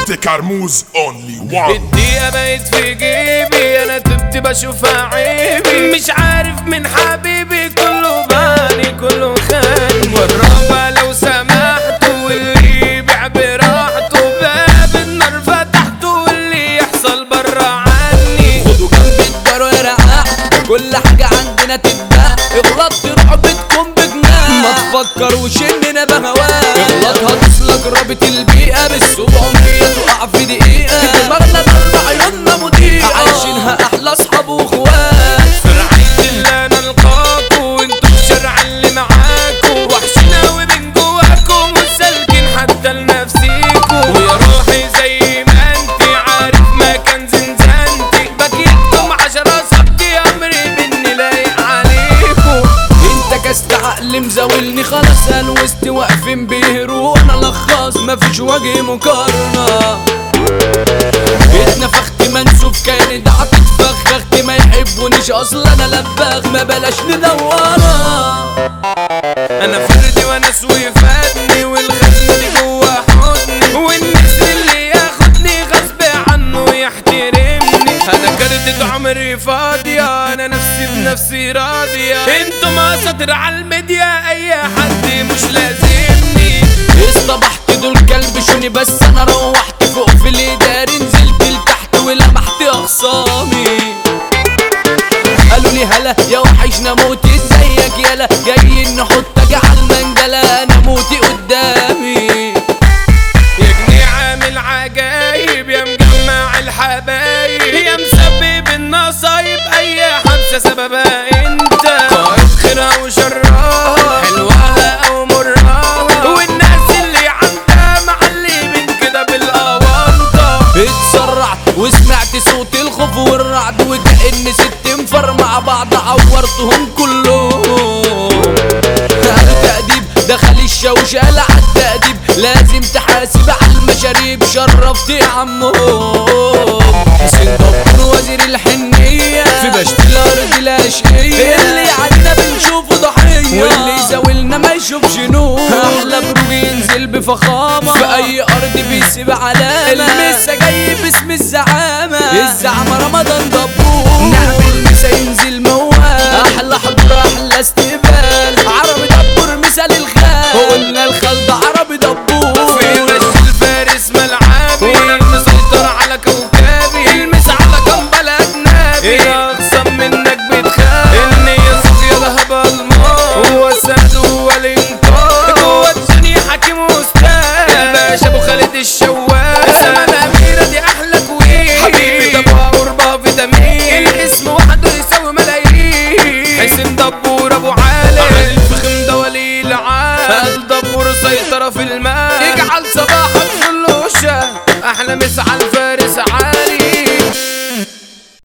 توتي كرموز اونلي وان. الدقيقة بقت في جيبي، انا تبت بشوفها عيبي، مش عارف من حبيبي كله باني كله خان. والرابع لو سمحتوا واللي يبيع براحته، باب النار فتحته واللي يحصل برا عني. خدوا جنب الدار ورقع، كل حاجة عندنا تتباع، اغلط تروح بتكون بجناح، ما تفكروش اننا بهواك، اغلط هتصلك رابط البيئة بال700 تقع في دقيقة، دماغنا ضرب عيوننا مضيئة، عايشينها احلى اصحاب واخوات. فرعين اللي انا القاكوا وانتوا الشرع اللي معاكوا، وحشين اوي من جواكم وسالكين حتى لنفسيكوا. ويا روحي زي ما انتي عارف مكان زنزانتي، بكيتكم 10 صبتي امري مني لايق عليكوا. انت كست عقل مزاولني خلاص، هلوست واقفين بيهرونا لخص، مفيش وجه مقارنة. اتنفخت منسوف كان دعك اتفخخت، ما يحبونيش اصلا انا لباخ، ما بلاش ندورها. انا فردي وانا سوي فادني، والخزن جوا حضني، والنسر اللي ياخدني غصب عنه يحترمني. انا كردة عمري فاضية، انا نفسي بنفسي راضية، انتوا مساطر عالميديا اي حد مش لازمني. اصطبحت دول كلبشوني بس انا روحت فوق في الاداري، نزلت لتحت ولمحت اخصامي، قالوا لي هلا يا وحشنا موتي ازيك يالا، جايين نحطك على المنجلة، انا موتي قدامي. يا جنيه عامل عجايب، يا مجمع الحبايب، يا مسبب النصايب، اي حبسة سببها انت. قائد خيرها وشرها، حلوها او مرها، والناس اللي عندها معلمين كده بالاونطة. اتسرعت وسمعت صوت الخوف والرعد، وكأن 6 انفار مع بعض عورتهم كلهم. قالوا تأديب دخل الشوشالة عالتأديب، لازم تحاسب على المشاريب، شرفت يا عمهم. حسين دبور وزير الحنية، في بشت الأرض الأشقية، اللي عنا بنشوفه ضحية، واللي يزاولنا ما يشوفش نور. أحلى بروج ينزل بفخامة، في أي أرض بيسيب علامة، المسا جاي باسم الزعامة، الزعامة رمضان دبور. نعمل مسا ينزل موال، أحلى حضور أحلى استقبال، عربي دبور مثال الخال، قلنا الخال ده عربي دبور. في مشي الفارس ملعبي، مسيطر على كوكبي، المس على كمبل اجنبي، اخصم منك بتخاف، النية صافية ذهب الماء، هو السعد هو الانكار، جوه الدنيا حكيم واستاذ، الباشا ابو خالد الشوال، زمان اميرة دي احلى كوين، حبيبي دبوع قربها فيتامين، الاسم وحده يساوي ملايين. حسين دبور ابو عالي، الفخم ده ولي العال، دبور سيطرة في المال، اجعل صباحك في اللوشة، احلى مسا على الفارس.